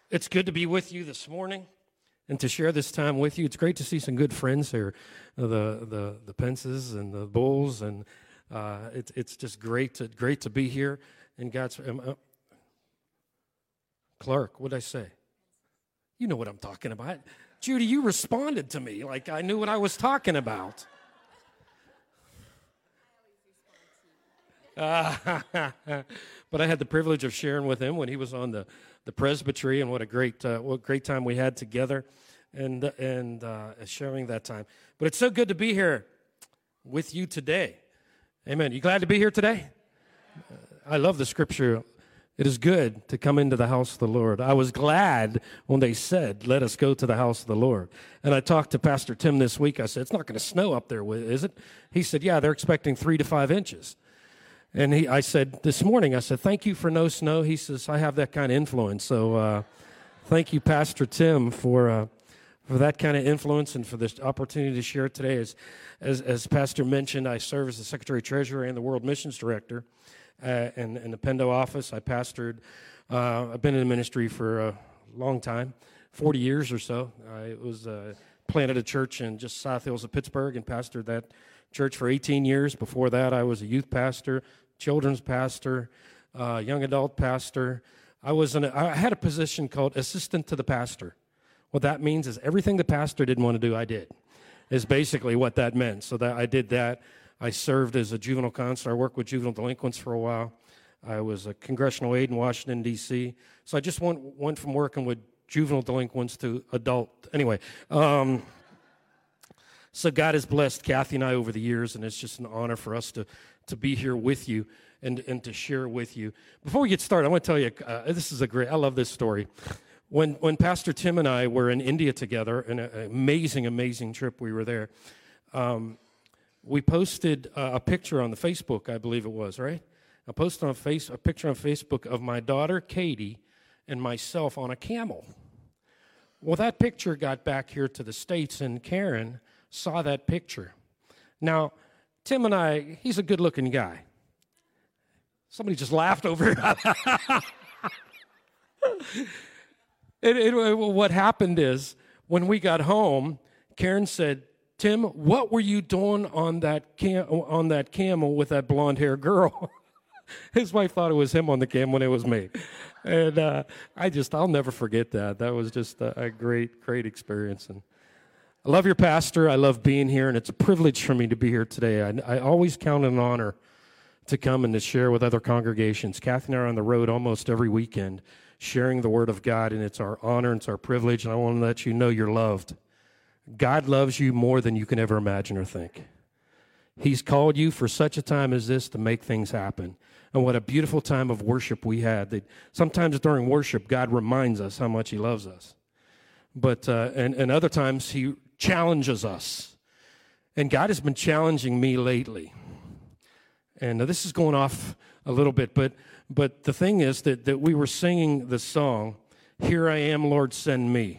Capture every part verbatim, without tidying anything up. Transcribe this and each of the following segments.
It's good to be with you this morning and to share this time with you. It's great to see some good friends here, the the the Pences and the Bulls, and uh, it's it's just great to great to be here. And God's um, uh, Clark, what did I say? You know what I'm talking about, Judy. You responded to me like I knew what I was talking about. Uh, but I had the privilege of sharing with him when he was on the, the presbytery, and what a great uh, what a great time we had together, and and uh, sharing that time. But it's so good to be here with you today. Amen. You glad to be here today? Uh, I love the scripture. It is good to come into the house of the Lord. I was glad when they said, "Let us go to the house of the Lord." And I talked to Pastor Tim this week. I said, "It's not going to snow up there, is it?" He said, "Yeah, they're expecting three to five inches." And he, I said this morning, I said, "Thank you for no snow." He says, "I have that kind of influence." So uh, thank you, Pastor Tim, for uh, for that kind of influence and for this opportunity to share today. As, as, as Pastor mentioned, I serve as the Secretary-Treasurer and the World Missions Director uh, in, in the Pendo office. I pastored, uh, I've been in the ministry for a long time, forty years or so. I was uh, planted a church in just South Hills of Pittsburgh and pastored that church for eighteen years. Before that, I was a youth pastor, children's pastor, uh, young adult pastor. I was an, I had a position called assistant to the pastor. What that means is everything the pastor didn't want to do, I did, is basically what that meant. So that I did that. I served as a juvenile counselor. I worked with juvenile delinquents for a while. I was a congressional aide in Washington, D C So I just went, went from working with juvenile delinquents to adult. Anyway, um, so God has blessed Kathy and I over the years, and it's just an honor for us to to be here with you and, and to share with you. Before we get started, I want to tell you, uh, this is a great, I love this story. When when Pastor Tim and I were in India together, an amazing, amazing trip we were there, um, we posted uh, a picture on the Facebook, I believe it was, right? I posted on face, a picture on Facebook of my daughter, Katie, and myself on a camel. Well, that picture got back here to the States, and Karen saw that picture. Now, Tim and I, he's a good-looking guy. Somebody just laughed over here. it, it, what happened is, when we got home, Karen said, "Tim, what were you doing on that cam- on that camel with that blonde-haired girl?" His wife thought it was him on the camel when it was me. And uh, I just, I'll never forget that. That was just a, a great, great experience. And I love your pastor. I love being here, and it's a privilege for me to be here today. I, I always count it an honor to come and to share with other congregations. Kathy and I are on the road almost every weekend sharing the Word of God, and it's our honor and it's our privilege, and I want to let you know you're loved. God loves you more than you can ever imagine or think. He's called you for such a time as this to make things happen. And what a beautiful time of worship we had. That sometimes during worship, God reminds us how much He loves us. But uh, and, and other times, He challenges us. And God has been challenging me lately. And this is going off a little bit, but but the thing is that, that we were singing the song, "Here I Am, Lord, Send Me."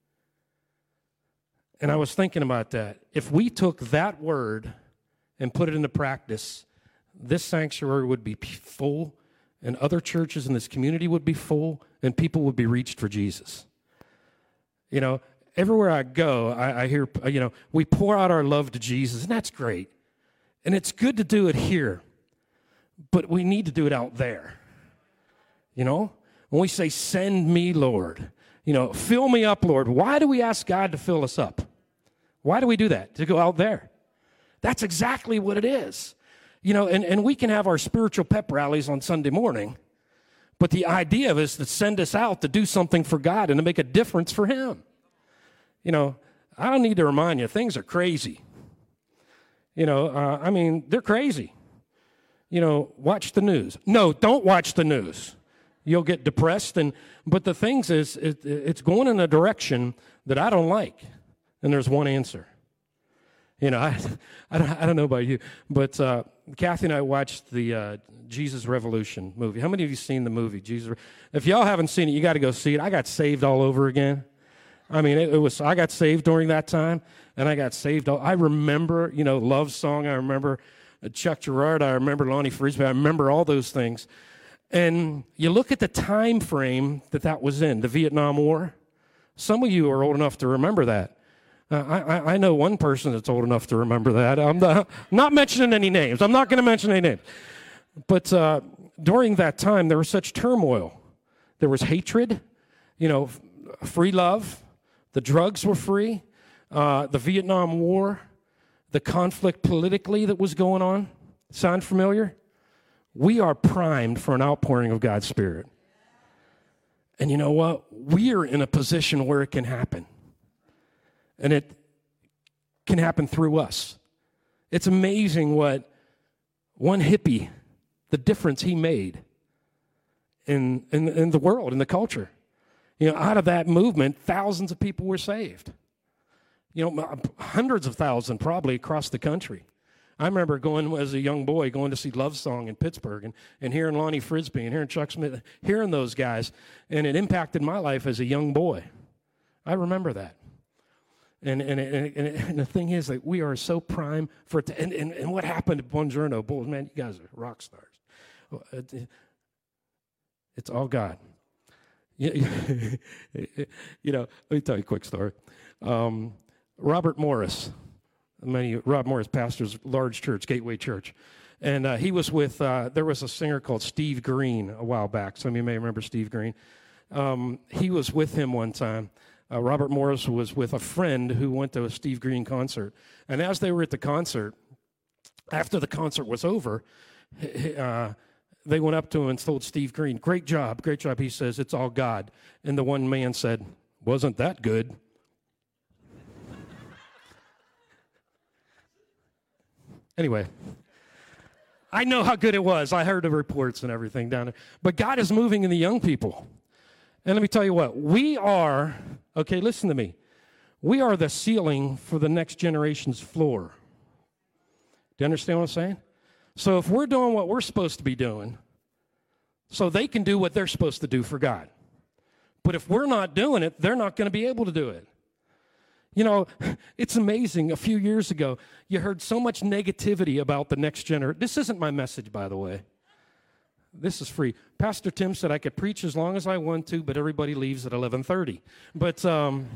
And I was thinking about that. If we took that word and put it into practice, this sanctuary would be full, and other churches in this community would be full, and people would be reached for Jesus. You know, everywhere I go, I, I hear, you know, we pour out our love to Jesus, and that's great. And it's good to do it here, but we need to do it out there. You know, when we say, "Send me, Lord," you know, "Fill me up, Lord." Why do we ask God to fill us up? Why do we do that? To go out there. That's exactly what it is. You know, and, and we can have our spiritual pep rallies on Sunday morning, but the idea of it is to send us out to do something for God and to make a difference for Him. You know, I don't need to remind you, things are crazy. You know, uh, I mean, they're crazy. You know, watch the news. No, don't watch the news. You'll get depressed. And but the things is, it, it's going in a direction that I don't like. And there's one answer. You know, I, I, don't, I don't know about you, but uh, Kathy and I watched the uh, Jesus Revolution movie. How many of you seen the movie, Jesus? If y'all haven't seen it, you got to go see it. I got saved all over again. I mean, it, it was. I got saved during that time, and I got saved. All, I remember, you know, Love Song. I remember Chuck Girard. I remember Lonnie Frisbee. I remember all those things. And you look at the time frame that that was in, the Vietnam War. Some of you are old enough to remember that. Uh, I, I know one person that's old enough to remember that. I'm not, not mentioning any names. I'm not going to mention any names. But uh, during that time, there was such turmoil. There was hatred, you know, f- free love. The drugs were free. Uh, the Vietnam War, the conflict politically that was going on. Sound familiar? We are primed for an outpouring of God's Spirit. And you know what? We are in a position where it can happen. And it can happen through us. It's amazing what one hippie, the difference he made in, in, in the world, in the culture. You know, out of that movement, thousands of people were saved. You know, hundreds of thousands probably across the country. I remember going as a young boy, going to see Love Song in Pittsburgh and, and hearing Lonnie Frisbee and hearing Chuck Smith, hearing those guys, and it impacted my life as a young boy. I remember that. And and, and, and, and the thing is that we are so prime for it to, and, and, and what happened at Buongiorno Bulls, man, you guys are rock stars. It's all God. You, you know, let me tell you a quick story. Um, Robert Morris, many Rob Morris pastors large church, Gateway Church, and uh, he was with. Uh, there was a singer called Steve Green a while back. Some of you may remember Steve Green. Um, he was with him one time. Uh, Robert Morris was with a friend who went to a Steve Green concert, and as they were at the concert, after the concert was over, uh, they went up to him and told Steve Green, "Great job, great job." He says, "It's all God." And the one man said, "Wasn't that good?" Anyway, I know how good it was. I heard the reports and everything down there. But God is moving in the young people. And let me tell you what, we are, okay, listen to me. We are the ceiling for the next generation's floor. Do you understand what I'm saying? So if we're doing what we're supposed to be doing, so they can do what they're supposed to do for God. But if we're not doing it, they're not going to be able to do it. You know, it's amazing. A few years ago, you heard so much negativity about the next generation. This isn't my message, by the way. This is free. Pastor Tim said I could preach as long as I want to, but everybody leaves at eleven thirty. But, um,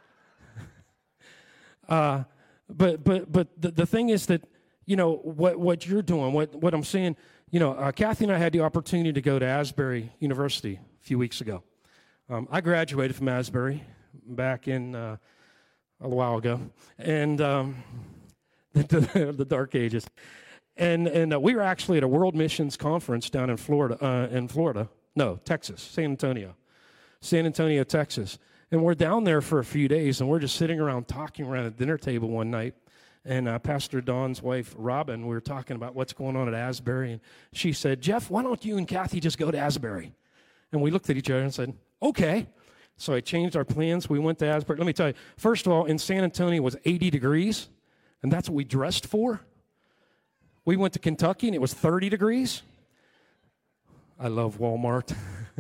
uh, but, but, but the, the thing is that, you know, what, what you're doing, what, what I'm saying, you know, uh, Kathy and I had the opportunity to go to Asbury University a few weeks ago. Um, I graduated from Asbury back in... Uh, a while ago, and um, the, the dark ages, and and uh, we were actually at a World Missions Conference down in Florida, uh, in Florida, no, Texas, San Antonio, San Antonio, Texas, and we're down there for a few days, and we're just sitting around talking around a dinner table one night, and uh, Pastor Don's wife, Robin, we were talking about what's going on at Asbury, and she said, "Jeff, why don't you and Kathy just go to Asbury?" And we looked at each other and said, "Okay." So I changed our plans. We went to Asbury. Let me tell you, first of all, in San Antonio it was eighty degrees, and that's what we dressed for. We went to Kentucky, and it was thirty degrees. I love Walmart.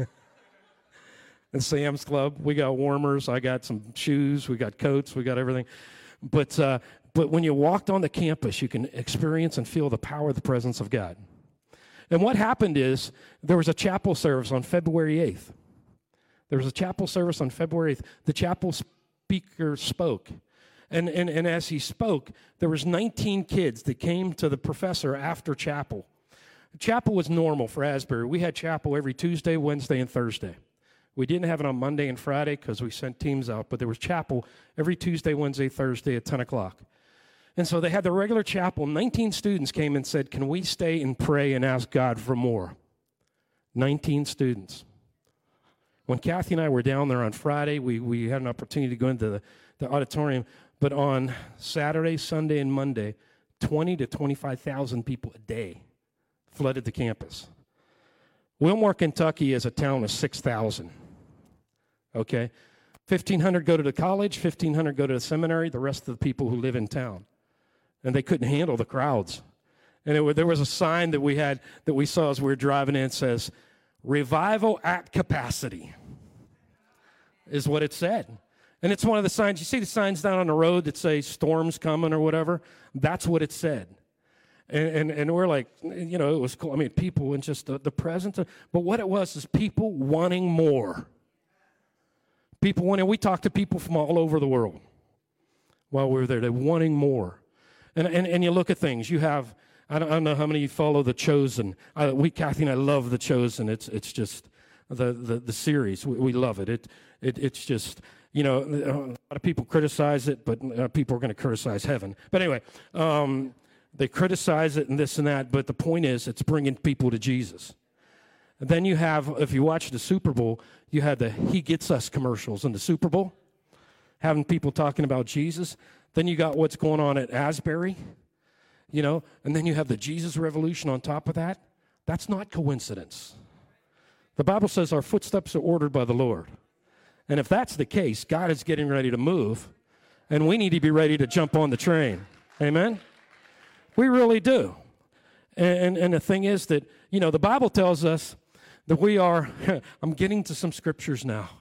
And Sam's Club. We got warmers. I got some shoes. We got coats. We got everything. But, uh, but when you walked on the campus, you can experience and feel the power of the presence of God. And what happened is there was a chapel service on February eighth. There was a chapel service on February eighth. The chapel speaker spoke. And, and, and as he spoke, there was nineteen kids that came to the professor after chapel. Chapel was normal for Asbury. We had chapel every Tuesday, Wednesday, and Thursday. We didn't have it on Monday and Friday because we sent teams out, but there was chapel every Tuesday, Wednesday, Thursday at ten o'clock. And so they had the regular chapel. nineteen students came and said, "Can we stay and pray and ask God for more?" nineteen students. When Kathy and I were down there on Friday, we, we had an opportunity to go into the, the auditorium. But on Saturday, Sunday, and Monday, twenty to twenty-five thousand people a day flooded the campus. Wilmore, Kentucky is a town of six thousand. Okay? fifteen hundred go to the college, fifteen hundred go to the seminary, the rest of the people who live in town. And they couldn't handle the crowds. And it, there was a sign that we had, that we saw as we were driving in, it says, "Revival at capacity," is what it said. And it's one of the signs. You see the signs down on the road that say storms coming or whatever? That's what it said. And, and and we're like, you know, it was cool. I mean, people and just the, the presence. Of, but what it was is people wanting more. People wanting, we talked to people from all over the world while we were there. They're wanting more. And and, and you look at things. You have, I don't, I don't know how many of you follow The Chosen. I, we, Kathy and I love The Chosen. It's it's just the, the, the series. We, we love it. It it It's just, you know, a lot of people criticize it, but uh, people are going to criticize heaven. But anyway, um, they criticize it and this and that, but the point is it's bringing people to Jesus. And then you have, if you watch the Super Bowl, you had the He Gets Us commercials in the Super Bowl, having people talking about Jesus. Then you got what's going on at Asbury, you know, and then you have the Jesus Revolution on top of that. That's not coincidence. The Bible says our footsteps are ordered by the Lord. And if that's the case, God is getting ready to move, and we need to be ready to jump on the train. Amen? We really do. And, and the thing is that, you know, the Bible tells us that we are, I'm getting to some scriptures now.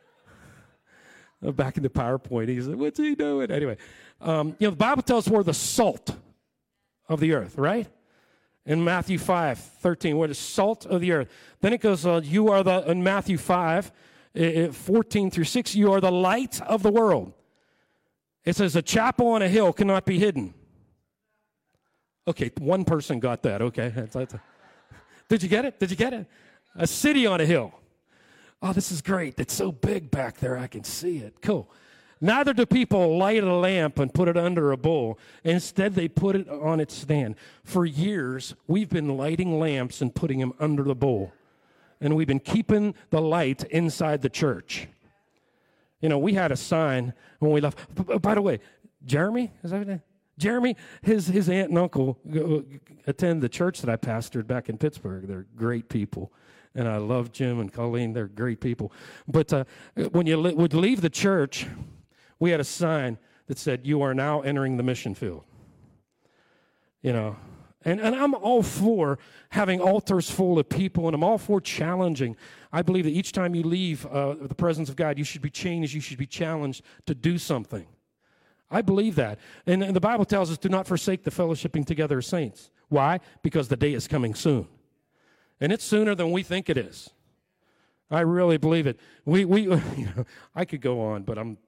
Back in the PowerPoint, he said, what's he doing? Anyway, um, you know, the Bible tells us we're the salt of the earth, right? In Matthew five thirteen, we're the salt of the earth. Then it goes, uh, you are the, in Matthew five, fourteen through six, you are the light of the world. It says, a chapel on a hill cannot be hidden. Okay, one person got that. Okay. Did you get it? Did you get it? A city on a hill. Oh, this is great. It's so big back there, I can see it. Cool. Neither do people light a lamp and put it under a bowl. Instead, they put it on its stand. For years, we've been lighting lamps and putting them under the bowl. And we've been keeping the light inside the church. You know, we had a sign when we left. By the way, Jeremy, is that his name? Jeremy, his, his aunt and uncle attend the church that I pastored back in Pittsburgh. They're great people. And I love Jim and Colleen. They're great people. But uh, when you li- would leave the church, we had a sign that said, you are now entering the mission field. You know, and, and I'm all for having altars full of people, and I'm all for challenging. I believe that each time you leave uh, the presence of God, you should be changed. You should be challenged to do something. I believe that. And, and the Bible tells us, do not forsake the fellowshipping together of saints. Why? Because the day is coming soon. And it's sooner than we think it is. I really believe it. We, we, you know, I could go on, but I'm.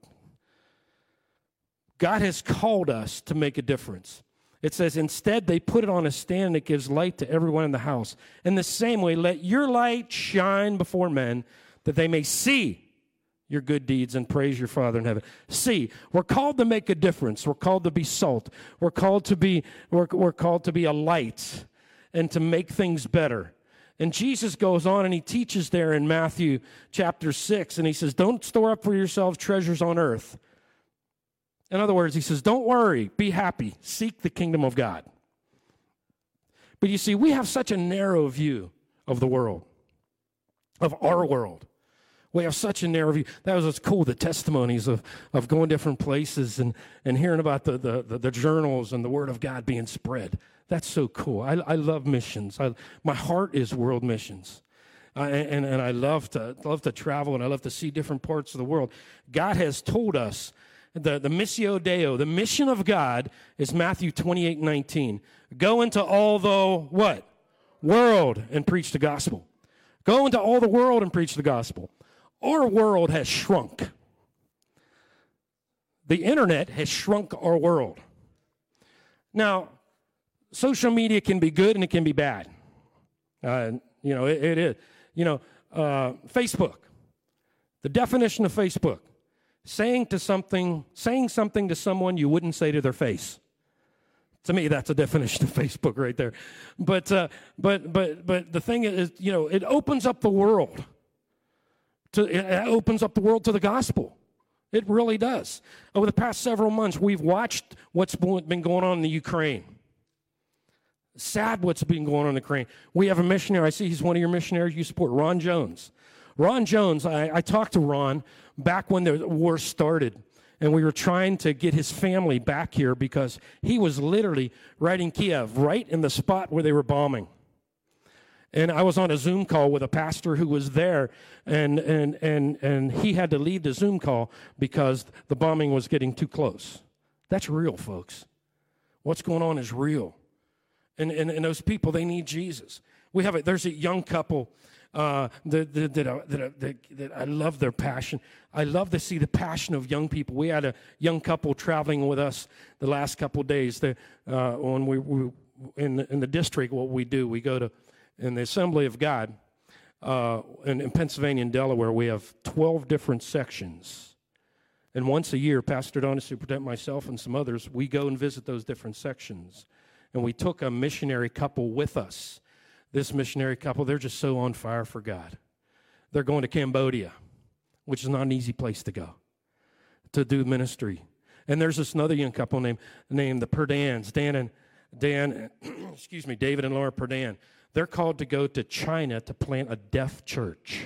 God has called us to make a difference. It says, instead, they put it on a stand that gives light to everyone in the house. In the same way, let your light shine before men, that they may see your good deeds and praise your Father in heaven. See, we're called to make a difference. We're called to be salt. We're called to be, we're, we're called to be a light and to make things better. And Jesus goes on and he teaches there in Matthew chapter six, and he says, don't store up for yourselves treasures on earth. In other words, he says, don't worry, be happy, seek the kingdom of God. But you see, we have such a narrow view of the world, of our world. We have such a narrow view. That was what's cool, the testimonies of, of going different places and, and hearing about the, the, the, the journals and the word of God being spread. That's so cool. I, I love missions. I, my heart is world missions. I, and, and I love to, love to travel, and I love to see different parts of the world. God has told us, the, the Missio Deo, the mission of God is Matthew twenty-eight nineteen. Go into all the, what? World and preach the gospel. Go into all the world and preach the gospel. Our world has shrunk. The internet has shrunk our world. Now, social media can be good and it can be bad. Uh, you know, it, it is. You know, uh, Facebook. The definition of Facebook: saying to something, saying something to someone you wouldn't say to their face. To me, that's a definition of Facebook right there. But uh, but but but the thing is, you know, it opens up the world. To, it opens up the world to the gospel. It really does. Over the past several months, we've watched what's been going on in the Ukraine. Sad what's been going on in the Ukraine. We have a missionary. I see he's one of your missionaries you support, Ron Jones. Ron Jones, I, I talked to Ron back when the war started, and we were trying to get his family back here because he was literally right in Kiev, right in the spot where they were bombing. And I was on a Zoom call with a pastor who was there, and and and and he had to leave the Zoom call because the bombing was getting too close. That's real, folks. What's going on is real. And, and, and those people, they need Jesus. We have a, there's a young couple uh, that, that, that, uh, that, uh, that, that I love their passion. I love to see the passion of young people. We had a young couple traveling with us the last couple of days. The, uh, when we, we in, the, in the district, what we do, we go to, in the Assembly of God, uh, in, in Pennsylvania and Delaware, we have twelve different sections. And once a year, Pastor Donna, Superintendent, myself, and some others, we go and visit those different sections. And we took a missionary couple with us. This missionary couple, they're just so on fire for God. They're going to Cambodia, which is not an easy place to go, to do ministry. And there's this another young couple named, named the Perdans, Dan and Dan, excuse me, David and Laura Perdan. They're called to go to China to plant a deaf church.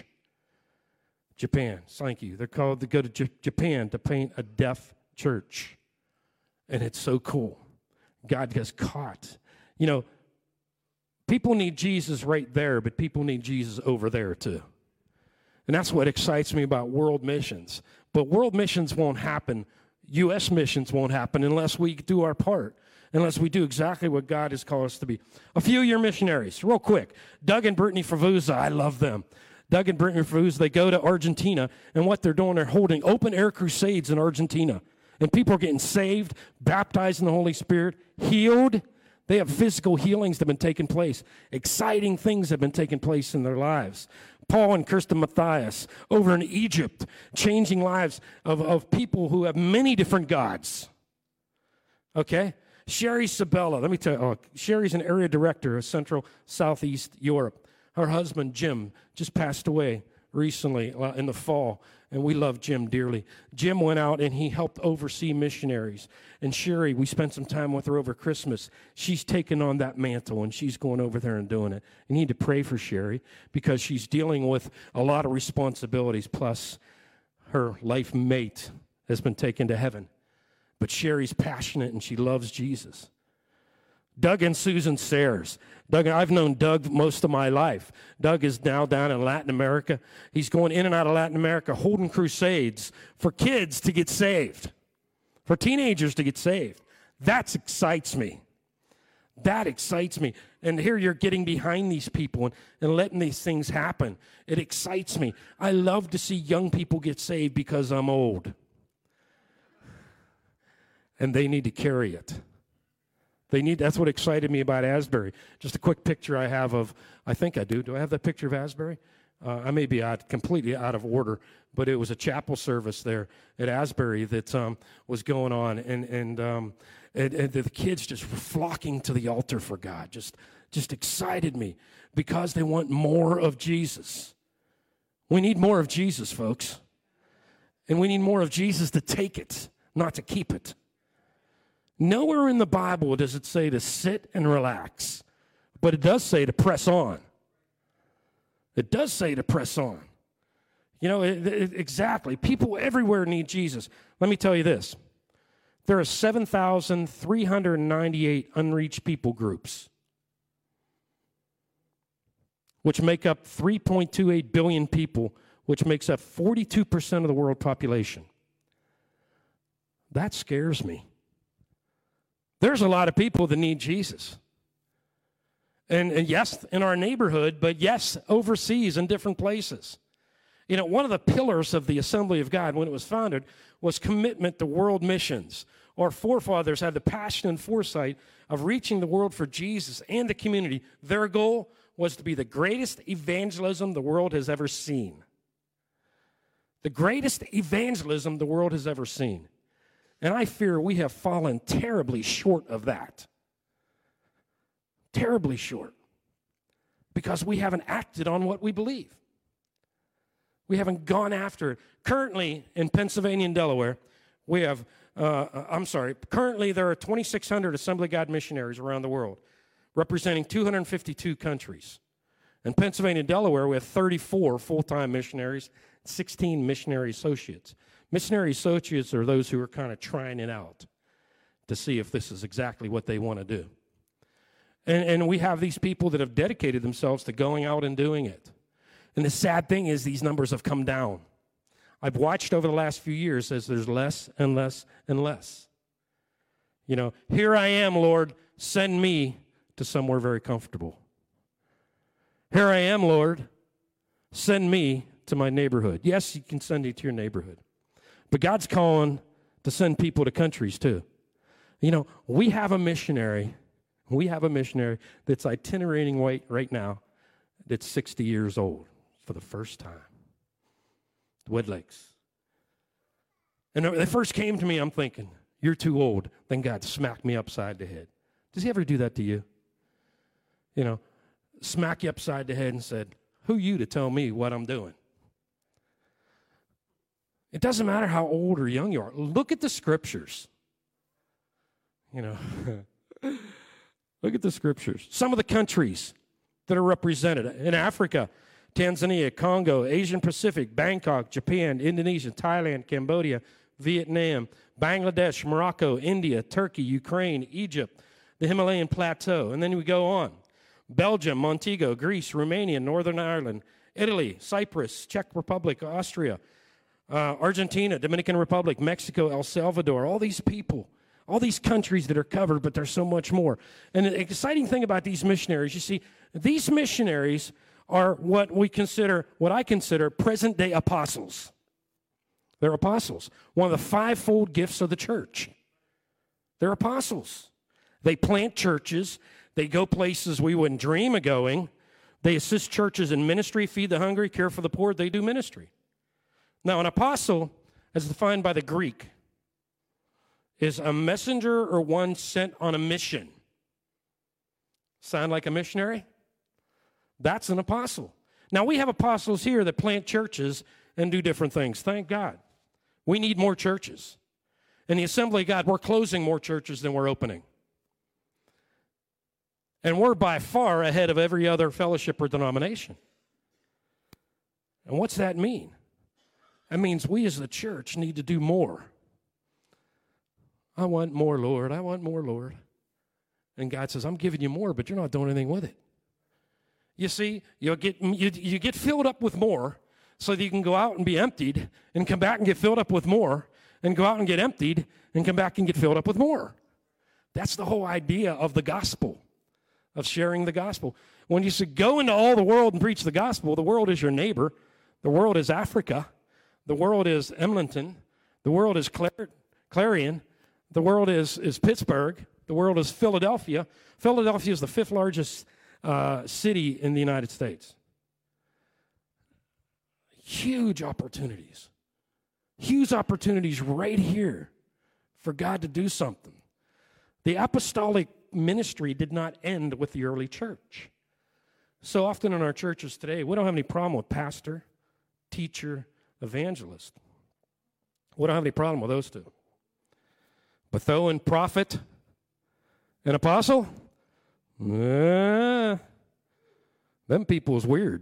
Japan, thank you. They're called to go to J- Japan to plant a deaf church. And it's so cool. God gets caught. You know, people need Jesus right there, but people need Jesus over there too. And that's what excites me about world missions. But world missions won't happen. U S missions won't happen unless we do our part, unless we do exactly what God has called us to be. A few of your missionaries, real quick. Doug and Brittany Fravuza, I love them. Doug and Brittany Fravuza, they go to Argentina, and what they're doing, they're holding open-air crusades in Argentina. And people are getting saved, baptized in the Holy Spirit, healed. They have physical healings that have been taking place. Exciting things have been taking place in their lives. Paul and Kirsten Matthias over in Egypt, changing lives of, of people who have many different gods. Okay? Sherry Sabella, let me tell you, oh, Sherry's an area director of Central Southeast Europe. Her husband, Jim, just passed away recently uh, in the fall, and we love Jim dearly. Jim went out and he helped oversee missionaries. And Sherry, we spent some time with her over Christmas. She's taken on that mantle, and she's going over there and doing it. You need to pray for Sherry because she's dealing with a lot of responsibilities, plus her life mate has been taken to heaven. But Sherry's passionate, and she loves Jesus. Doug and Susan Sayers. Doug, I've known Doug most of my life. Doug is now down in Latin America. He's going in and out of Latin America, holding crusades for kids to get saved, for teenagers to get saved. That excites me. That excites me. And here you're getting behind these people and, and letting these things happen. It excites me. I love to see young people get saved because I'm old. And they need to carry it. They need. That's what excited me about Asbury. Just a quick picture I have of, I think I do. Do I have that picture of Asbury? Uh, I may be out, completely out of order, but it was a chapel service there at Asbury that um, was going on, and and, um, and and the kids just were flocking to the altar for God. Just just excited me because they want more of Jesus. We need more of Jesus, folks, and we need more of Jesus to take it, not to keep it. Nowhere in the Bible does it say to sit and relax, but it does say to press on. It does say to press on. You know, it, it, exactly. People everywhere need Jesus. Let me tell you this. There are seven thousand three hundred ninety-eight unreached people groups, which make up three point two eight billion people, which makes up forty-two percent of the world population. That scares me. There's a lot of people that need Jesus. And, and yes, in our neighborhood, but yes, overseas in different places. You know, one of the pillars of the Assembly of God when it was founded was commitment to world missions. Our forefathers had the passion and foresight of reaching the world for Jesus and the community. Their goal was to be the greatest evangelism the world has ever seen. The greatest evangelism the world has ever seen. And I fear we have fallen terribly short of that. Terribly short. Because we haven't acted on what we believe. We haven't gone after it. Currently, in Pennsylvania and Delaware, we have, uh, I'm sorry, currently there are twenty-six hundred Assembly of God missionaries around the world, representing two hundred fifty-two countries. In Pennsylvania and Delaware, we have thirty-four full-time missionaries, sixteen missionary associates. Missionary associates are those who are kind of trying it out to see if this is exactly what they want to do. And, and we have these people that have dedicated themselves to going out and doing it. And the sad thing is these numbers have come down. I've watched over the last few years as there's less and less and less. You know, here I am, Lord, send me to somewhere very comfortable. Here I am, Lord. Send me to my neighborhood. Yes, you can send it to your neighborhood. But God's calling to send people to countries too. You know, we have a missionary. We have a missionary that's itinerating right, right now that's sixty years old for the first time. Wood Lakes. And when they first came to me, I'm thinking, you're too old. Then God smacked me upside the head. Does he ever do that to you? You know, smack you upside the head and said, who you to tell me what I'm doing? It doesn't matter how old or young you are. Look at the scriptures. You know, look at the scriptures. Some of the countries that are represented in Africa, Tanzania, Congo, Asian Pacific, Bangkok, Japan, Indonesia, Thailand, Cambodia, Vietnam, Bangladesh, Morocco, India, Turkey, Ukraine, Egypt, the Himalayan Plateau. And then we go on. Belgium, Montego, Greece, Romania, Northern Ireland, Italy, Cyprus, Czech Republic, Austria, uh, Argentina, Dominican Republic, Mexico, El Salvador, all these people, all these countries that are covered, but there's so much more. And the exciting thing about these missionaries, you see, these missionaries are what we consider, what I consider present-day apostles. They're apostles. One of the fivefold gifts of the church. They're apostles. They plant churches. They go places we wouldn't dream of going. They assist churches in ministry, feed the hungry, care for the poor. They do ministry. Now, an apostle, as defined by the Greek, is a messenger or one sent on a mission. Sound like a missionary? That's an apostle. Now, we have apostles here that plant churches and do different things. Thank God. We need more churches. In the Assembly of God, we're closing more churches than we're opening. And we're by far ahead of every other fellowship or denomination. And what's that mean? That means we as the church need to do more. I want more, Lord. I want more, Lord. And God says, I'm giving you more, but you're not doing anything with it. You see, you'll get, you, you get filled up with more so that you can go out and be emptied and come back and get filled up with more and go out and get emptied and come back and get filled up with more. That's the whole idea of the gospel, of sharing the gospel. When you say go into all the world and preach the gospel, the world is your neighbor. The world is Africa. The world is Emlenton. The world is Clar- Clarion. The world is, is Pittsburgh. The world is Philadelphia. Philadelphia is the fifth largest uh, city in the United States. Huge opportunities. Huge opportunities right here for God to do something. The apostolic ministry did not end with the early church. So often in our churches today, we don't have any problem with pastor, teacher, evangelist. We don't have any problem with those two. But though in prophet and apostle, eh, them people is weird.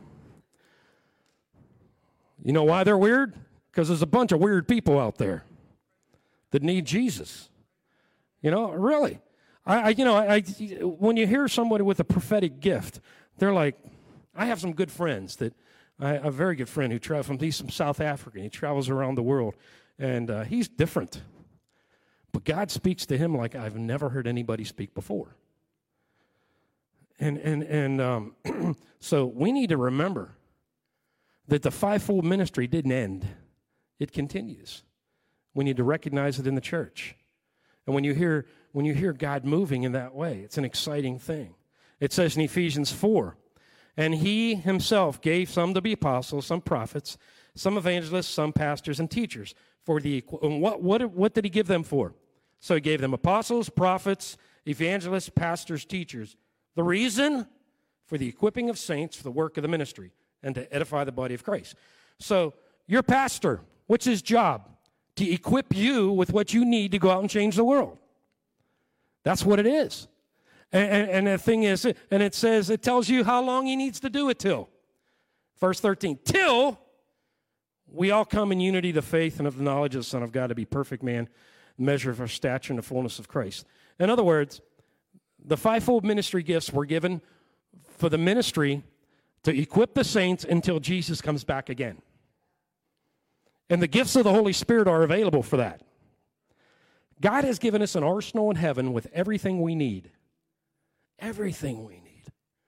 You know why they're weird? Because there's a bunch of weird people out there that need Jesus. You know, really. I, I you know, I, I, when you hear somebody with a prophetic gift, they're like, I have some good friends that, I, a very good friend who travels from, he's from South Africa. He travels around the world, and uh, he's different. But God speaks to him like I've never heard anybody speak before. And and and um, so we need to remember that the fivefold ministry didn't end. It continues. We need to recognize it in the church. And when you hear when you hear God moving in that way, it's an exciting thing. It says in Ephesians four, and he himself gave some to be apostles, some prophets, some evangelists, some pastors and teachers. For the and what what what did he give them for? So he gave them apostles, prophets, evangelists, pastors, teachers. The reason? For the equipping of saints for the work of the ministry and to edify the body of Christ. So your pastor, what's his job? To equip you with what you need to go out and change the world. That's what it is. And, and, and the thing is, and it says, it tells you how long he needs to do it till. Verse thirteen, till we all come in unity to faith and of the knowledge of the Son of God to be perfect man, measure of our stature in the fullness of Christ. In other words, the fivefold ministry gifts were given for the ministry to equip the saints until Jesus comes back again. And the gifts of the Holy Spirit are available for that. God has given us an arsenal in heaven with everything we need. everything we need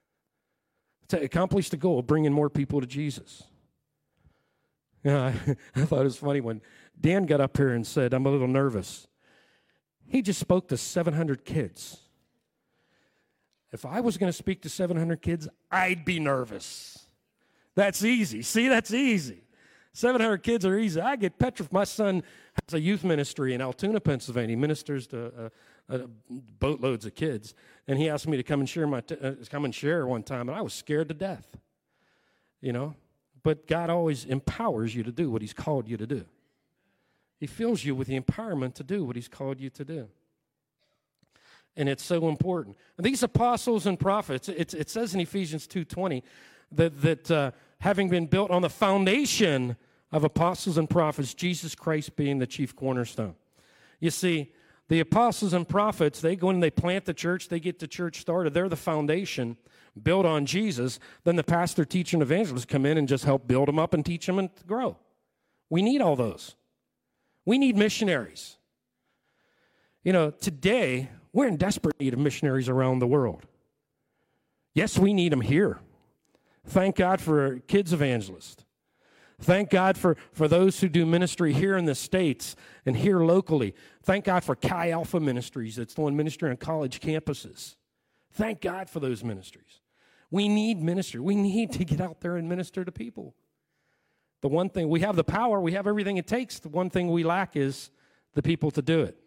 to accomplish the goal of bringing more people to Jesus. Yeah, I, I thought it was funny when Dan got up here and said, I'm a little nervous. He just spoke to seven hundred kids. If I was going to speak to seven hundred kids, I'd be nervous. That's easy. See, that's easy. seven hundred kids are easy. I get petrified. My son has a youth ministry in Altoona, Pennsylvania. He ministers to uh, uh, boatloads of kids. And he asked me to come and share my t- uh, come and share one time, and I was scared to death. You know? But God always empowers you to do what he's called you to do. He fills you with the empowerment to do what he's called you to do. And it's so important. And these apostles and prophets, it, it says in Ephesians two twenty that, that uh, having been built on the foundation of apostles and prophets, Jesus Christ being the chief cornerstone. You see, the apostles and prophets, they go in and they plant the church, they get the church started. They're the foundation built on Jesus. Then the pastor, teacher, and evangelist come in and just help build them up and teach them and grow. We need all those. We need missionaries. You know, today, we're in desperate need of missionaries around the world. Yes, we need them here. Thank God for kids evangelists. Thank God for, for those who do ministry here in the States and here locally. Thank God for Chi Alpha Ministries that's doing ministry on college campuses. Thank God for those ministries. We need ministry. We need to get out there and minister to people. The one thing, we have the power, we have everything it takes. The one thing we lack is the people to do it.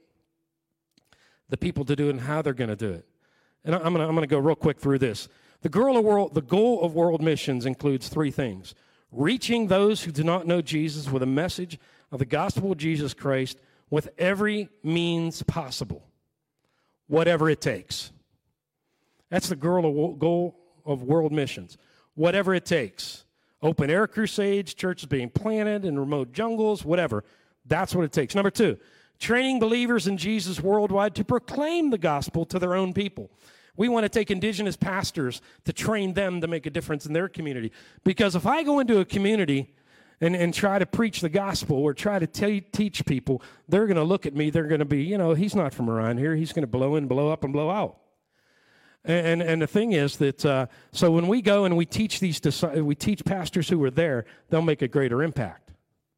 The people to do it and how they're going to do it. And I'm going to I'm going to go real quick through this. The goal of world, the goal of world missions includes three things. Reaching those who do not know Jesus with a message of the gospel of Jesus Christ with every means possible, whatever it takes. That's the goal of, goal of world missions, whatever it takes. Open air crusades, churches being planted in remote jungles, whatever. That's what it takes. Number two, training believers in Jesus worldwide to proclaim the gospel to their own people. We want to take indigenous pastors to train them to make a difference in their community. Because if I go into a community and, and try to preach the gospel or try to t- teach people, they're going to look at me, they're going to be, you know, he's not from around here. He's going to blow in, blow up, and blow out. And, and, and the thing is that, uh, so when we go and we teach these, we teach pastors who are there, they'll make a greater impact.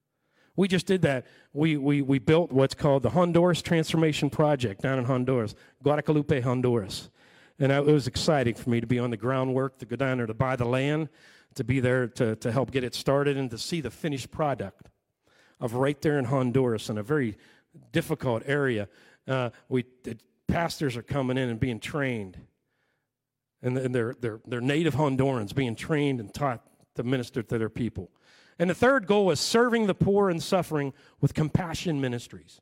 We just did that. We, we, we built what's called the Honduras Transformation Project down in Honduras, Guadalupe, Honduras. And it was exciting for me to be on the groundwork, to go down there to buy the land, to be there to, to help get it started, and to see the finished product of right there in Honduras in a very difficult area. Uh, we the pastors are coming in and being trained, and they're, they're, they're native Hondurans being trained and taught to minister to their people. And the third goal is serving the poor and suffering with compassion ministries.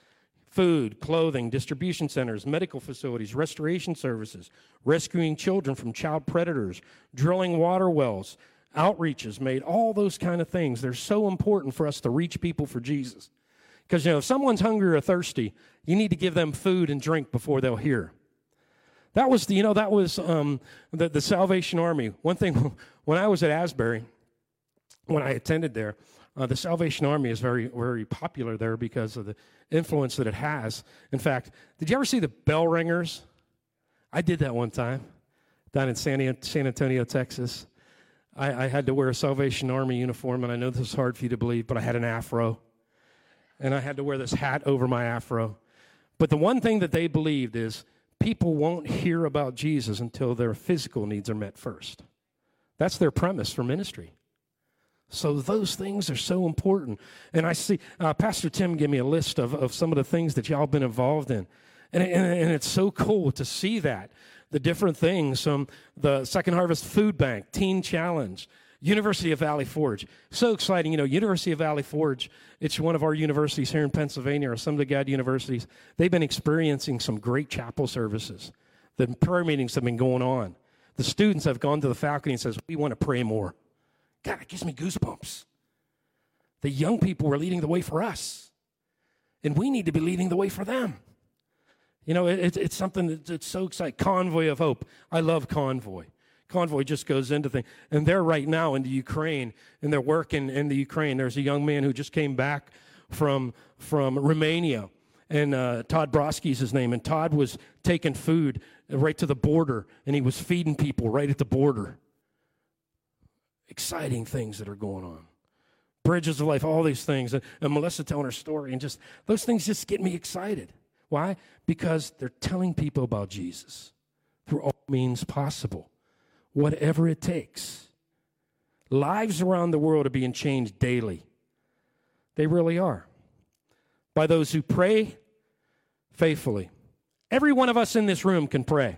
Food, clothing, distribution centers, medical facilities, restoration services, rescuing children from child predators, drilling water wells, outreaches made, all those kind of things. They're so important for us to reach people for Jesus. Because, you know, if someone's hungry or thirsty, you need to give them food and drink before they'll hear. That was, the, you know, that was um, the, the Salvation Army. One thing, when I was at Asbury, when I attended there, uh, the Salvation Army is very, very popular there because of the influence that it has. In fact, did you ever see the bell ringers? I did that one time down in San, San Antonio, Texas. I, I had to wear a Salvation Army uniform, and I know this is hard for you to believe, but I had an afro. And I had to wear this hat over my afro. But the one thing that they believed is people won't hear about Jesus until their physical needs are met first. That's their premise for ministry. So those things are so important. And I see uh, Pastor Tim gave me a list of, of some of the things that y'all been involved in. And, and, and it's so cool to see that, the different things, um, the Second Harvest Food Bank, Teen Challenge, University of Valley Forge. So exciting. You know, University of Valley Forge, it's one of our universities here in Pennsylvania, or some of the God universities. They've been experiencing some great chapel services. The prayer meetings have been going on. The students have gone to the faculty and says, we want to pray more. God, it gives me goosebumps. The young people were leading the way for us, and we need to be leading the way for them. You know, it, it's something that's it's so exciting. Convoy of Hope. I love Convoy. Convoy just goes into things. And they're right now in the Ukraine, and they're working in the Ukraine. There's a young man who just came back from, from Romania, and uh, Todd Brodsky's his name, and Todd was taking food right to the border, and he was feeding people right at the border. Exciting things that are going on. Bridges of Life, all these things. And, and Melissa telling her story, and just those things just get me excited. Why? Because they're telling people about Jesus through all means possible, whatever it takes. Lives around the world are being changed daily. They really are. By those who pray faithfully. Every one of us in this room can pray.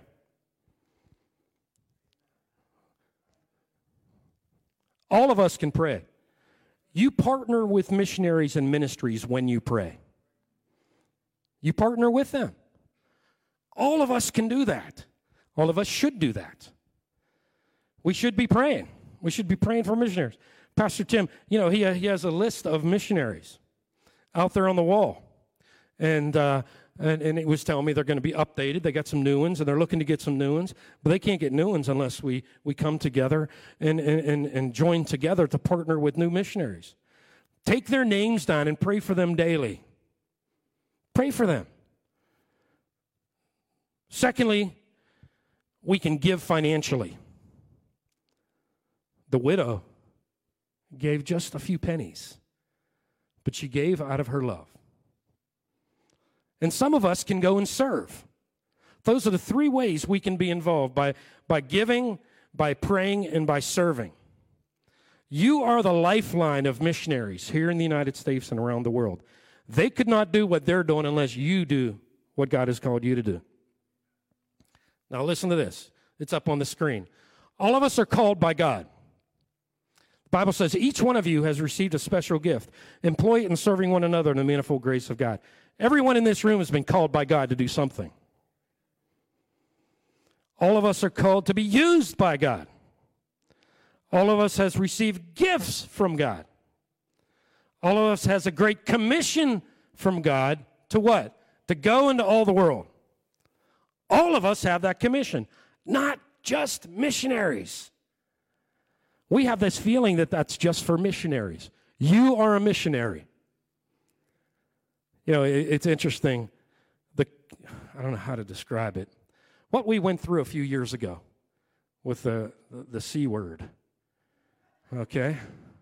All of us can pray. You partner with missionaries and ministries when you pray. You partner with them. All of us can do that. All of us should do that. We should be praying. We should be praying for missionaries. Pastor Tim, you know, he, he has a list of missionaries out there on the wall. And, uh, and, and it was telling me they're going to be updated. They got some new ones, and they're looking to get some new ones. But they can't get new ones unless we, we come together and, and, and, and join together to partner with new missionaries. Take their names down and pray for them daily. Pray for them. Secondly, we can give financially. The widow gave just a few pennies, but she gave out of her love. And some of us can go and serve. Those are the three ways we can be involved, by, by giving, by praying, and by serving. You are the lifeline of missionaries here in the United States and around the world. They could not do what they're doing unless you do what God has called you to do. Now listen to this. It's up on the screen. All of us are called by God. The Bible says each one of you has received a special gift. Employ it in serving one another in the manifold grace of God. Everyone in this room has been called by God to do something. All of us are called to be used by God. All of us has received gifts from God. All of us has a great commission from God to what? To go into all the world. All of us have that commission, not just missionaries. We have this feeling that that's just for missionaries. You are a missionary. You know, it, it's interesting. The, I don't know how to describe it. What we went through a few years ago with the, the, the C word. Okay?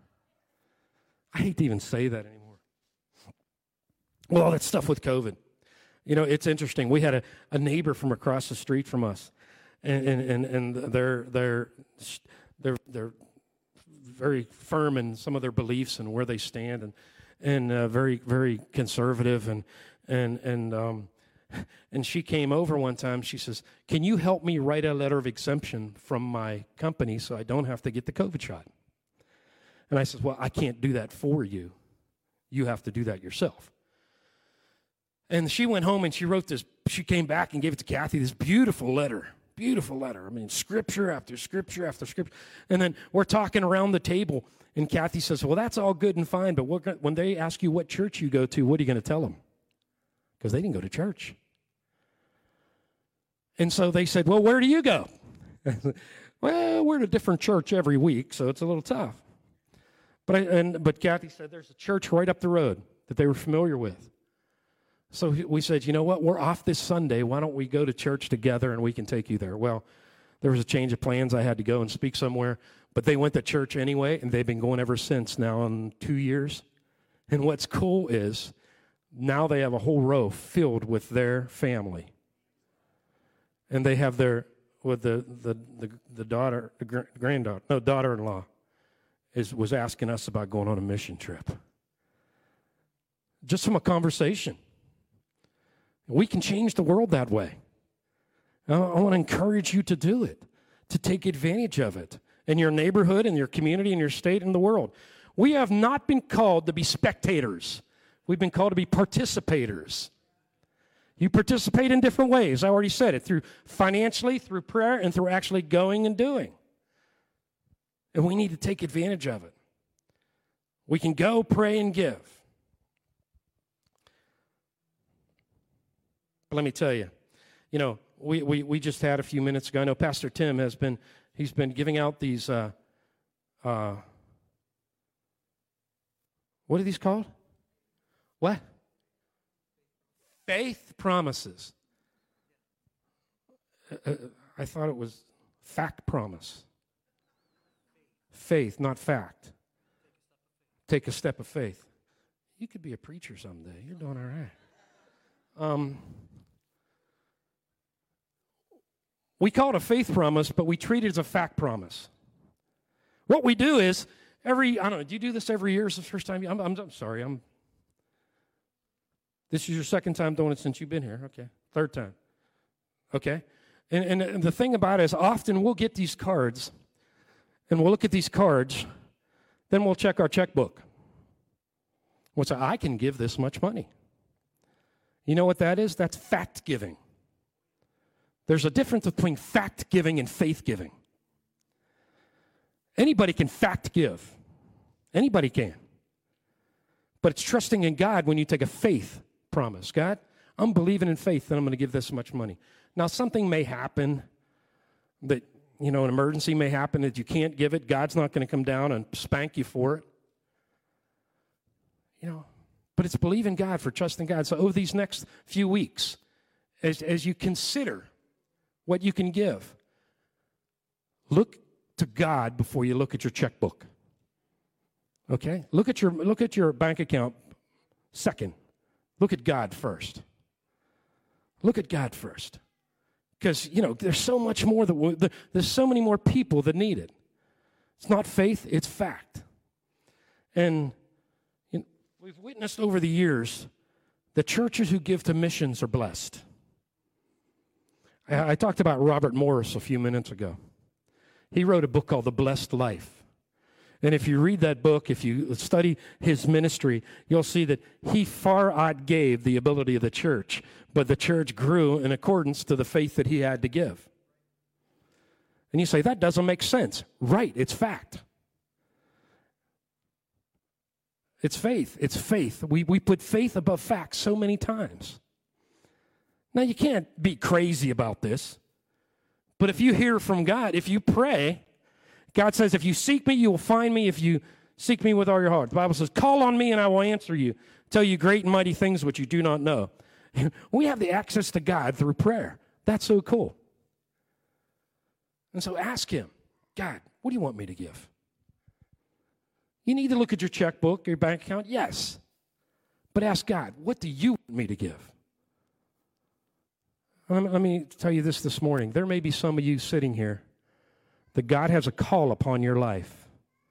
I hate to even say that anymore. Well, all that stuff with COVID. You know, it's interesting. We had a, a neighbor from across the street from us, and and and, and they're they're they're they're very firm in some of their beliefs and where they stand, and and uh, very very conservative, and and and um, and she came over one time. She says, "Can you help me write a letter of exemption from my company so I don't have to get the COVID shot?" And I said, "Well, I can't do that for you. You have to do that yourself." And she went home and she wrote this, she came back and gave it to Kathy, this beautiful letter, beautiful letter. I mean, scripture after scripture after scripture. And then we're talking around the table, and Kathy says, "Well, that's all good and fine, but we're gonna, when they ask you what church you go to, what are you going to tell them?" Because they didn't go to church. And so they said, "Well, where do you go?" "Well, we're at a different church every week, so it's a little tough." But I, and but Kathy said there's a church right up the road that they were familiar with. So we said, "You know what? We're off this Sunday. Why don't we go to church together and we can take you there?" Well, there was a change of plans. I had to go and speak somewhere, but they went to church anyway, and they've been going ever since now in two years. And what's cool is now they have a whole row filled with their family. And they have their, with the, the, the, the daughter, the gr- granddaughter, no, daughter-in-law is, was asking us about going on a mission trip. Just from a conversation. We can change the world that way. I, I want to encourage you to do it, to take advantage of it in your neighborhood, in your community, in your state, in the world. We have not been called to be spectators. We've been called to be participators. You participate in different ways. I already said it, through financially, through prayer, and through actually going and doing. And we need to take advantage of it. We can go, pray, and give. But let me tell you, you know, we, we, we just had a few minutes ago. I know Pastor Tim has been, he's been giving out these, uh, uh, what are these called? What? Faith promises. Uh, I thought it was fact promise. Faith, not fact. Take a step of faith. You could be a preacher someday. You're doing all right. Um, we call it a faith promise, but we treat it as a fact promise. What we do is, every, I don't know, do you do this every year? Is this the first time? You, I'm, I'm, I'm sorry. I'm. This is your second time doing it since you've been here. Okay. Third time. Okay. And, and, and the thing about it is, often we'll get these cards, and we'll look at these cards, then we'll check our checkbook. We'll say, I can give this much money. You know what that is? That's fact giving. There's a difference between fact giving and faith giving. Anybody can fact give. Anybody can. But it's trusting in God when you take a faith promise. God, I'm believing in faith that I'm going to give this much money. Now, something may happen that, you know, an emergency may happen that you can't give it. God's not going to come down and spank you for it. You know, but it's believing God for trusting God. So over these next few weeks, as, as you consider what you can give, look to God before you look at your checkbook. Okay? Look at your look at your bank account second. Look at God first. Look at God first. Because, you know, there's so much more that we, there's so many more people that need it. It's not faith, it's fact. And you know, we've witnessed over the years the churches who give to missions are blessed. I, I talked about Robert Morris a few minutes ago. He wrote a book called The Blessed Life. And if you read that book, if you study his ministry, you'll see that he far outgave the ability of the church, but the church grew in accordance to the faith that he had to give. And you say, that doesn't make sense. Right, it's fact. It's faith. It's faith. We, we put faith above facts so many times. Now, you can't be crazy about this. But if you hear from God, if you pray, God says, if you seek me, you will find me if you seek me with all your heart. The Bible says, call on me and I will answer you, tell you great and mighty things which you do not know. We have the access to God through prayer. That's so cool. And so ask him, God, what do you want me to give? You need to look at your checkbook, your bank account, yes. But ask God, what do you want me to give? Let me tell you this this morning. There may be some of you sitting here that God has a call upon your life.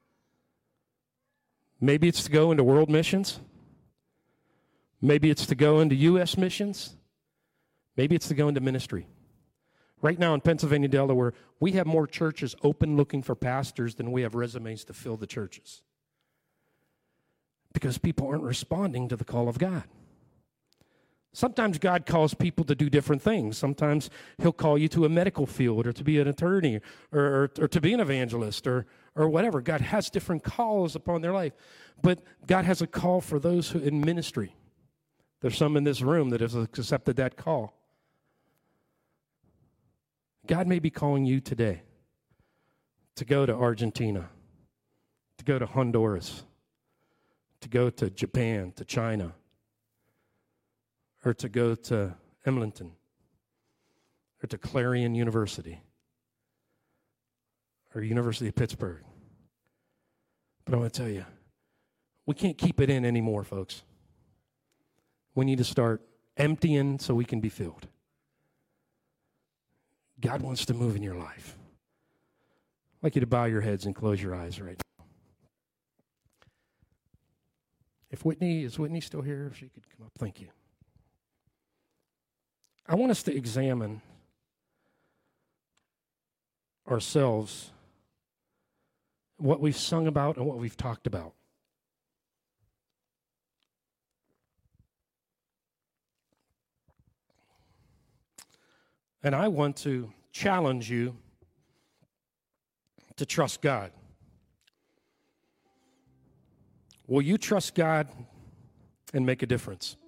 Maybe it's to go into world missions. Maybe it's to go into U S missions. Maybe it's to go into ministry. Right now in Pennsylvania, Delaware, we have more churches open looking for pastors than we have resumes to fill the churches. Because people aren't responding to the call of God. Sometimes God calls people to do different things. Sometimes he'll call you to a medical field or to be an attorney or, or, or to be an evangelist or, or whatever. God has different calls upon their life. But God has a call for those who in ministry. There's some in this room that have accepted that call. God may be calling you today to go to Argentina, to go to Honduras, to go to Japan, to China, or to go to Emlenton, or to Clarion University, or University of Pittsburgh. But I want to tell you, we can't keep it in anymore, folks. We need to start emptying so we can be filled. God wants to move in your life. I'd like you to bow your heads and close your eyes right now. If Whitney, is Whitney still here? If she could come up, thank you. I want us to examine ourselves, what we've sung about and what we've talked about. And I want to challenge you to trust God. Will you trust God and make a difference?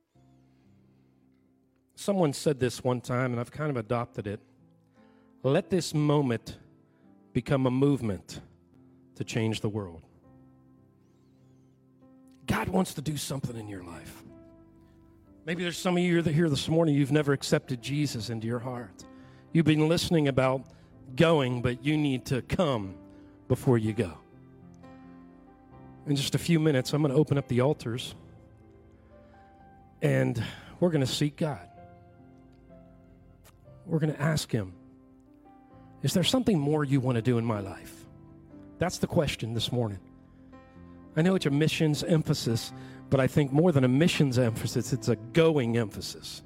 Someone said this one time, and I've kind of adopted it. Let this moment become a movement to change the world. God wants to do something in your life. Maybe there's some of you that are here this morning, you've never accepted Jesus into your heart. You've been listening about going, but you need to come before you go. In just a few minutes, I'm going to open up the altars, and we're going to seek God. We're going to ask Him, is there something more you want to do in my life? That's the question this morning. I know it's a missions emphasis, but I think more than a missions emphasis, it's a going emphasis.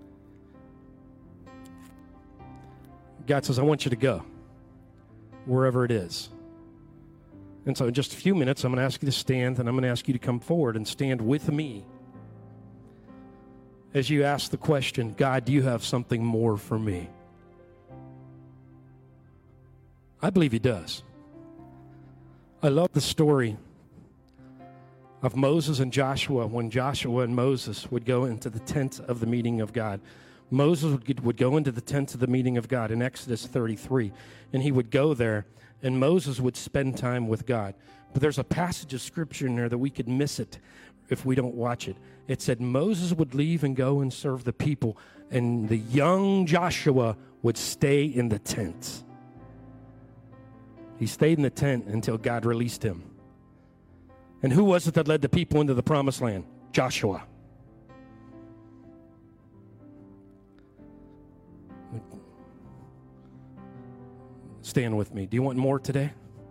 God says, I want you to go wherever it is. And so in just a few minutes, I'm going to ask you to stand, and I'm going to ask you to come forward and stand with me as you ask the question, God, do you have something more for me? I believe He does. I love the story of Moses and Joshua when Joshua and Moses would go into the tent of the meeting of God. Moses would, would go into the tent of the meeting of God in Exodus thirty-three, and he would go there, and Moses would spend time with God. But there's a passage of Scripture in there that we could miss it if we don't watch it. It said Moses would leave and go and serve the people, and the young Joshua would stay in the tent. He stayed in the tent until God released him. And who was it that led the people into the promised land? Joshua. Stand with me. Do you want more today?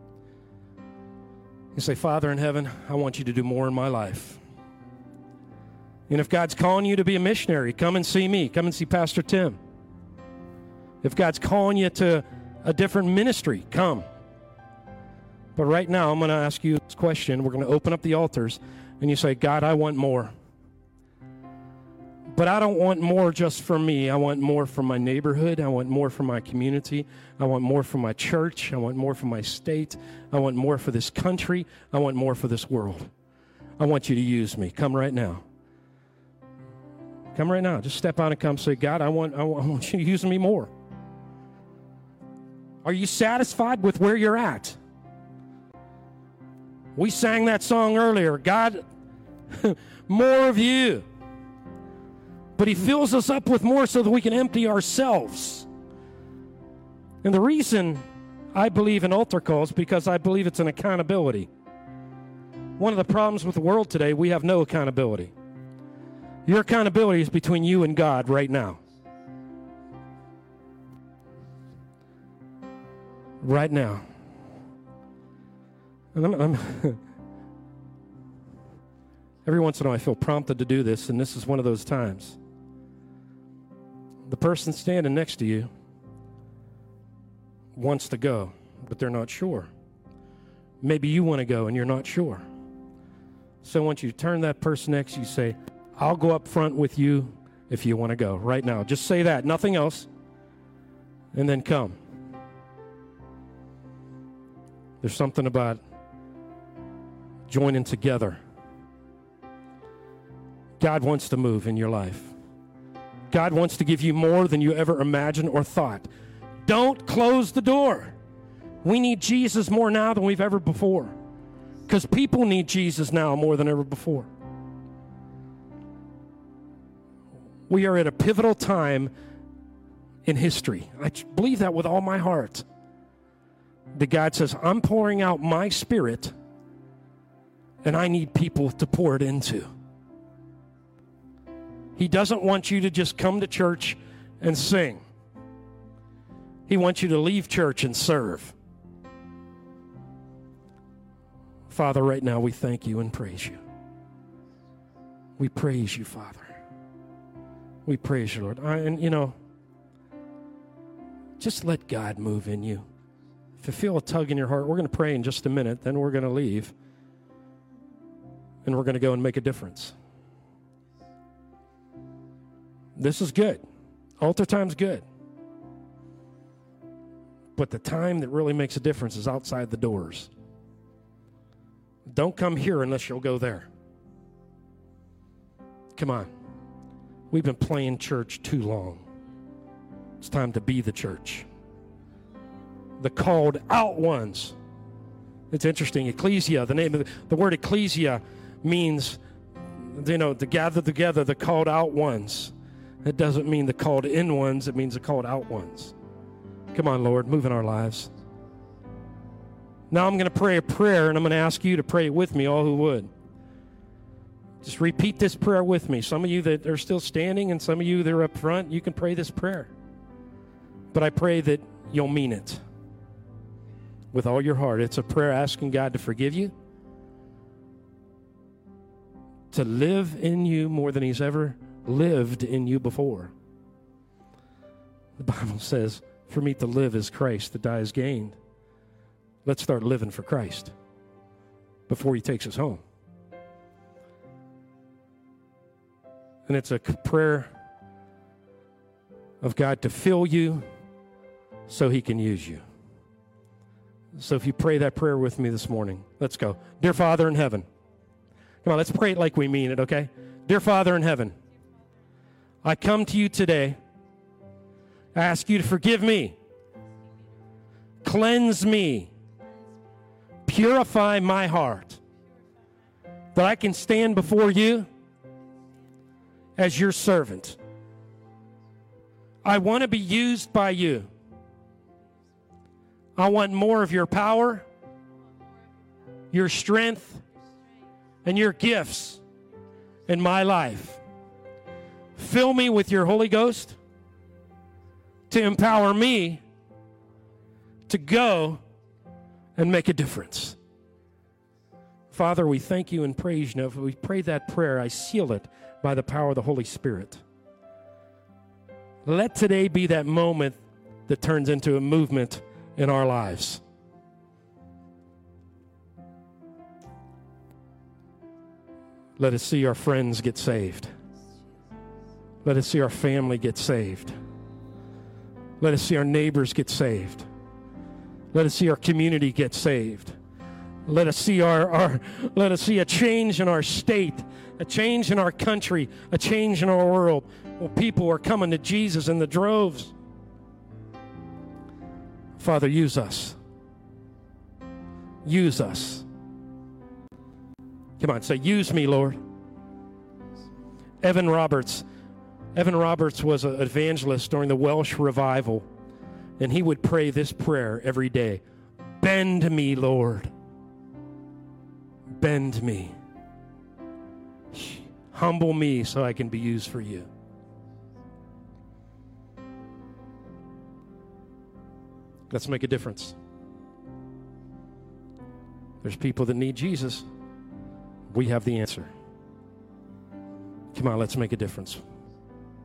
You say, Father in heaven, I want you to do more in my life. And if God's calling you to be a missionary, come and see me. Come and see Pastor Tim. If God's calling you to a different ministry, come. But right now, I'm going to ask you this question. We're going to open up the altars, and you say, God, I want more. But I don't want more just for me. I want more from my neighborhood. I want more from my community. I want more from my church. I want more from my state. I want more for this country. I want more for this world. I want you to use me. Come right now. Come right now. Just step out and come say, God, I want, I want, I want you to use me more. Are you satisfied with where you're at? We sang that song earlier, God, more of you. But He fills us up with more so that we can empty ourselves. And the reason I believe in altar calls, because I believe it's an accountability. One of the problems with the world today, we have no accountability. Your accountability is between you and God right now. Right now. And I'm, I'm every once in a while I feel prompted to do this, and this is one of those times. The person standing next to you wants to go, but they're not sure. Maybe you want to go and you're not sure. So I want you to turn that person next to you, say, I'll go up front with you if you want to go right now. Just say that, nothing else, and then come. There's something about joining together. God wants to move in your life. God wants to give you more than you ever imagined or thought. Don't close the door. We need Jesus more now than we've ever before, because people need Jesus now more than ever before. We are at a pivotal time in history. I believe that with all my heart. That God says, I'm pouring out my Spirit, and I need people to pour it into. He doesn't want you to just come to church and sing. He wants you to leave church and serve. Father, right now we thank you and praise you. We praise you, Father. We praise you, Lord. I, and, you know, just let God move in you. If you feel a tug in your heart, we're going to pray in just a minute, then we're going to leave, and we're going to go and make a difference. This is good. Altar time's good. But the time that really makes a difference is outside the doors. Don't come here unless you'll go there. Come on. We've been playing church too long. It's time to be the church. The called out ones. It's interesting. Ecclesia, the name of the, the word ecclesia means, you know, to gather together the called out ones. It doesn't mean the called in ones. It means the called out ones. Come on, Lord, move in our lives. Now I'm going to pray a prayer, and I'm going to ask you to pray it with me, all who would. Just repeat this prayer with me. Some of you that are still standing and some of you that are up front, you can pray this prayer. But I pray that you'll mean it with all your heart. It's a prayer asking God to forgive you, to live in you more than he's ever lived in you before. The Bible says, for me to live is Christ, to die is gained. Let's start living for Christ before he takes us home. And it's a prayer of God to fill you so he can use you. So if you pray that prayer with me this morning, let's go. Dear Father in heaven. Come on, let's pray it like we mean it, okay? Dear Father in heaven, I come to you today. I ask you to forgive me. Cleanse me. Purify my heart, that I can stand before you as your servant. I want to be used by you. I want more of your power, your strength, and your gifts in my life. Fill me with your Holy Ghost to empower me to go and make a difference. Father, we thank you and praise you. Now, if we pray that prayer, I seal it by the power of the Holy Spirit. Let today be that moment that turns into a movement in our lives. Let us see our friends get saved. Let us see our family get saved. Let us see our neighbors get saved. Let us see our community get saved. Let us see our, our let us see a change in our state, a change in our country, a change in our world. Well, people are coming to Jesus in the droves. Father, use us. Use us. Come on, say, use me, Lord. Evan Roberts. Evan Roberts was an evangelist during the Welsh revival, and he would pray this prayer every day. Bend me, Lord. Bend me. Humble me so I can be used for you. Let's make a difference. There's people that need Jesus. We have the answer. Come on, let's make a difference.